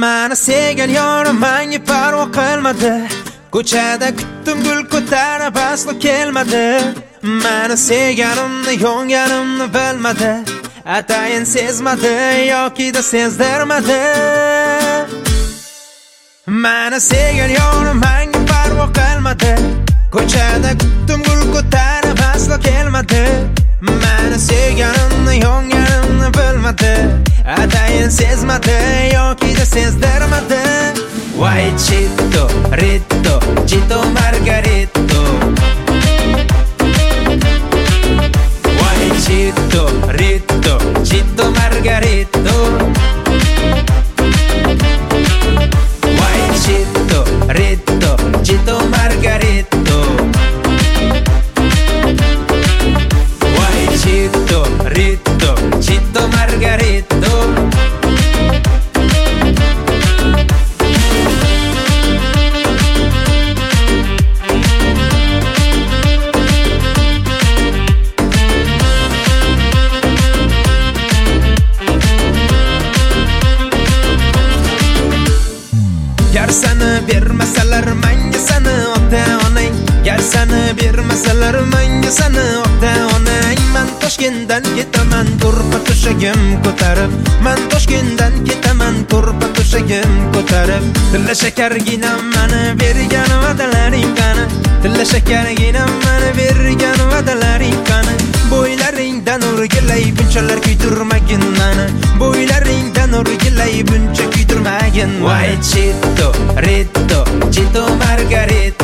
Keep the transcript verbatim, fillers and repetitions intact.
Mani sevgan yorim menga parvo qilmadi. Ko'chada kutdim gul ko'tarib aslo kelmadi. Mani sevganimni yonganimni bilmadi. Atayin sezmadi yoki da sezdirmadi. Mani sevgan yorim menga parvo qilmadi. Ko'chada kutdim gul ko'tarib aslo kelmadi. Mani sevganimni yonganimni bilmadi. Atayin sezmadi yoki da sezdirmadi. Why Chito, Rito, Chito Margarito. Why Chito, Rito, Chito Margarito. Why Chito, Rito, Chito Margarito. Why Chito, Rito, Chito Margarito. Gar seni bermasalar menga seni ota-onang. Gar seni bermasalar menga seni ota-onang. Men Toshkentdan ketaman ko'rpa to'shagim ko'tarib. Men Toshkentdan ketaman ko'rpa to'shagim ko'tarib. Tilla shakargina meni bergan va'dalaring qani. Tilla shakargina meni bergan va'dalaring qani. Bo'ylaringdan o'rgilay bunchalar kuydirmagin meni. Bo'ylaringdan o'rgilay buncha kuydirmagin. Why Chito, Rito, Chito Margarito.